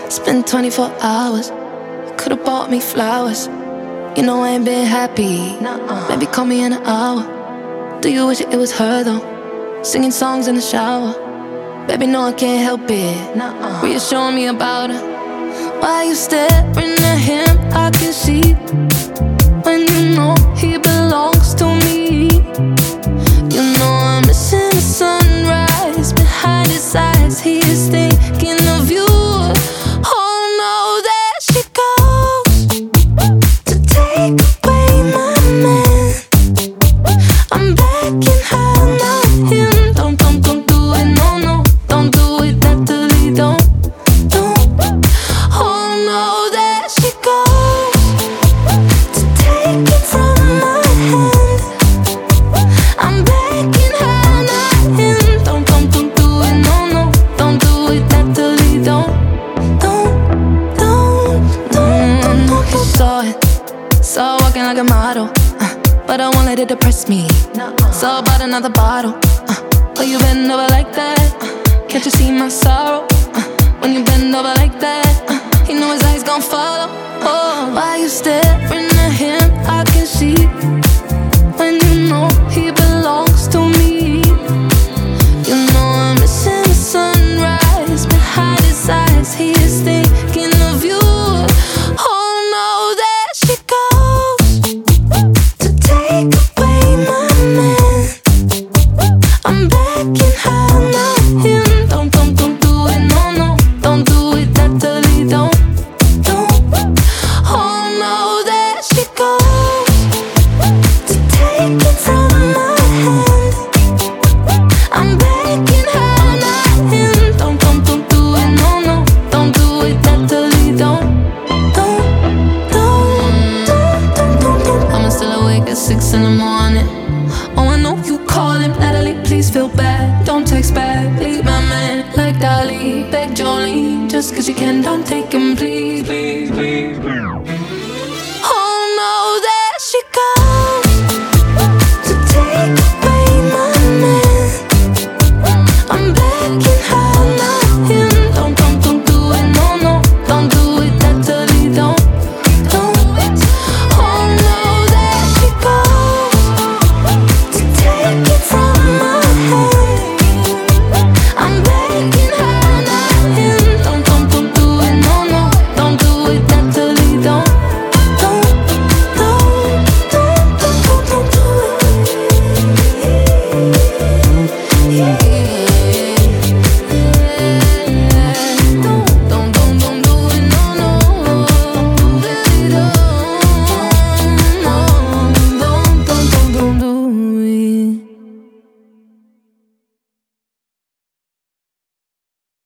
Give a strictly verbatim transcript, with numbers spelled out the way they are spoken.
Spent twenty-four hours. You could've bought me flowers. You know I ain't been happy. Nuh-uh. Maybe call me in an hour. Do you wish it was her though? Singing songs in the shower. Baby, no, I can't help it. Nuh-uh. Reassuring me about her. Why you staring at him? I can see when you know he belongs to me. You know I'm missing the sunrise behind his eyes. He is thinking of you. Oh no, there she goes to take away my man. I'm begging her, not him. Don't, don't, don't do it, no, no. Don't do it, Natalie, don't, don't. Oh no, there she goes to take it from my hand. I'm begging her, not him. Don't, don't, don't do it, no, no. Don't do it, Natalie, don't, don't, don't, don't, don't, don't. You saw it, saw walking like a model, uh, but I won't let it depress me. Saw about another bottle, uh, oh, you bend over like that, uh, can't you see my sorrow? Uh, when you bend over like that, uh, you know his eyes gon' follow. Oh, why you staring at him? I can see when you know he belongs to me. You know I'm missing the sunrise behind his eyes. He is thinking of you. Oh no, there she goes to take away my man. I'm begging her, not him. Don't, don't, don't do it, no, no. Don't do it, Natalie, don't, don't. Oh no, there she goes to take it from my hand. I'm begging her, not him. Don't, don't, don't do it, no, no. Don't do it, Natalie, don't, don't, don't, don't, don't, don't, don't. I'm still awake at six in the morning. Oh, I know you calling, Natalie, please feel bad. Don't text back, leave my man like Dolly. Beg Jolene, just cause you can, don't take him, please.